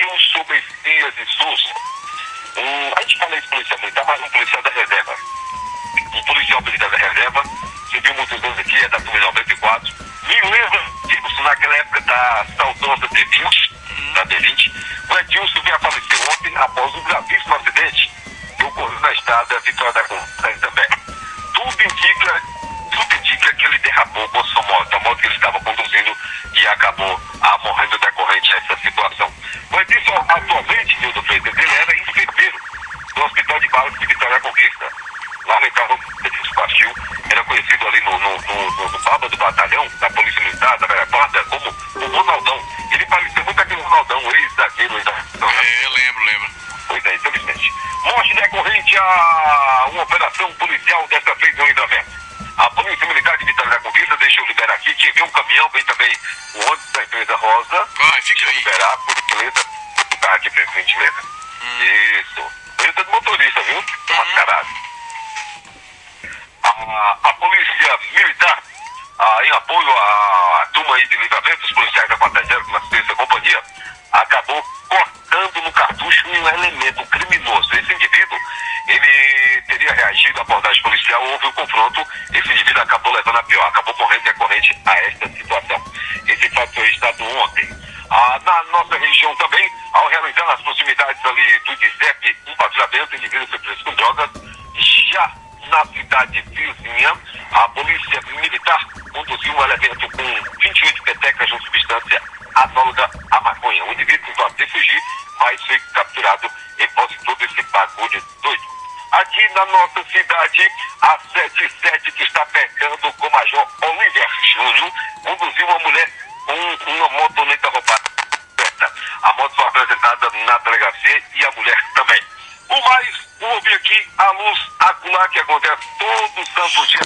agiu sob vias e SUS. A gente fala de policial militar, mas um policial da reserva. Um policial militar da reserva, que viu muitos anos aqui, é da turma 94. Me lembra disso naquela época da saudosa D20, da D20. O Edilson veio a falecer ontem após um gravíssimo acidente que ocorreu na estrada Vitória da Conquista também. Tudo indica que ele derrapou com sua moto, a moto que ele estava conduzindo, e acabou morrendo decorrente a essa situação. O Edilson, atualmente, Nildo Freitas, ele era enfermeiro do Hospital de Base de Vitória da Conquista. Lamentavelmente, Edilson partiu, era conhecido ali no Baba do Batalhão, da Polícia Militar, da Velha Guarda, como o Ronaldão. Ele parecia muito aquele Ronaldão, ex-zagueiro, Lembro. Pois é, infelizmente. Morte decorrente a uma operação policial, desta vez no Livramento. A Polícia Militar de Vitória da Conquista, deixa eu liberar aqui, que viu um caminhão, vem também o ônibus da empresa Rosa. Vai, fica aí. Liberar, por gentileza, tá aqui, por gentileza. Isso. Pergunta do motorista, viu? Mascarado. A Polícia Militar, em apoio à turma aí de Livramento, os policiais da 40ª, assistência e companhia, acabou cortando no cartucho um elemento criminoso. Esse indivíduo, ele teria reagido à abordagem policial, houve um confronto, esse indivíduo acabou levando a pior, acabou morrendo decorrente a esta situação. Esse fato foi registrado ontem. Na nossa região também, ao realizar nas proximidades ali do DIZEP um patrulhamento, o indivíduo foi preso com drogas. Já na cidade vizinha, a Polícia Militar conduziu um elemento com 28 petecas de uma substância análoga à maconha. O indivíduo tentou até fugir, mas foi capturado em posse de todo esse bagulho doido. Aqui na nossa cidade, a 77, que está pegando com o Major Oliver Júnior, conduziu uma mulher com uma motoneta roubada. A moto foi apresentada na delegacia e a mulher também. O mais, houve aqui a luz acular que acontece todo santo dia.